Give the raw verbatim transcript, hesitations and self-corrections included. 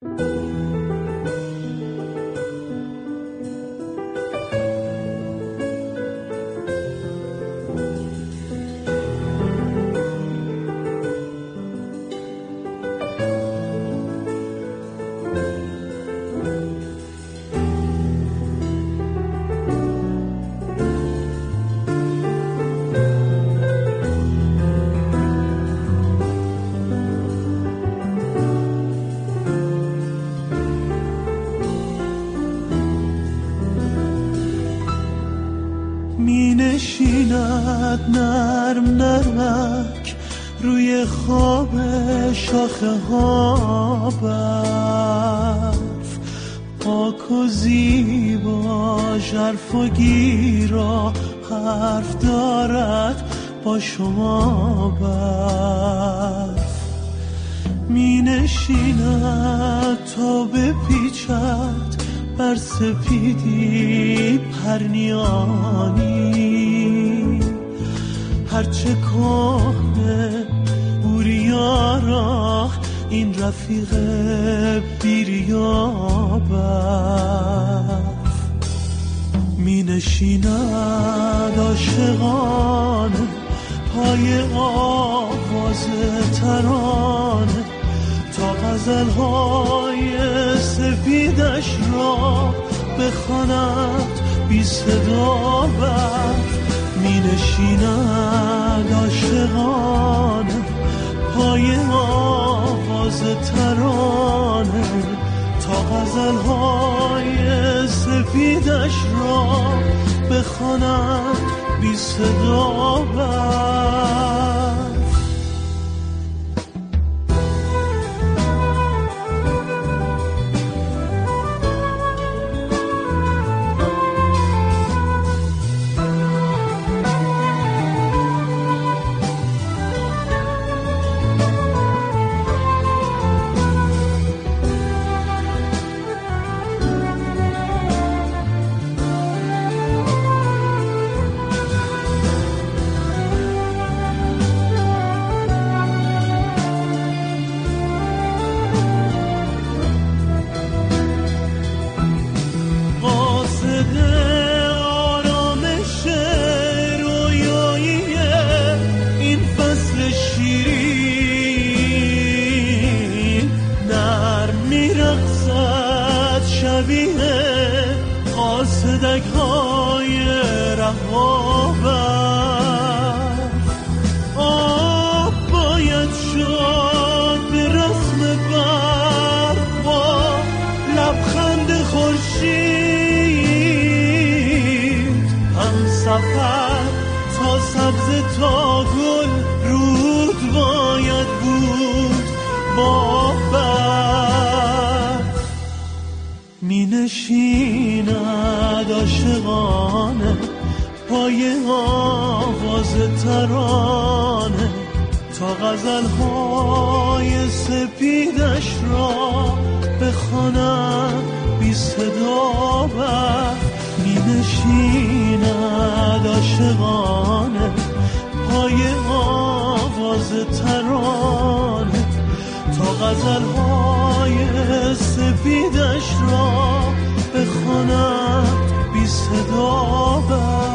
می نشیند نرم نرمک روی خواب شاخه ها برف، پاک و زیبا ژرف و گیرا حرف دارد با شما برف. می نشیند تا بپیچد بر سپیدی پرنیانی، هرچه کهنه بوریارا این رفیق بیریا برف. می نشیند عاشقانه پای آواز ترانه تا غزل‌های سپیدش را بخواند بی صدا برف. می نشیند عاشقانه پای آواز ترانه تا غزل‌های سپیدش را بخواند بی صدا برف. تا سبز تا گل رود باید بود با برف. می نشیند عاشقانه پای آواز ترانه تا غزل‌های سپیدش را بخواند بی صدا برف. می نشیند عاشقانه پای آواز ترانه تا غزل‌های سپیدش را بخواند بی صدا برف.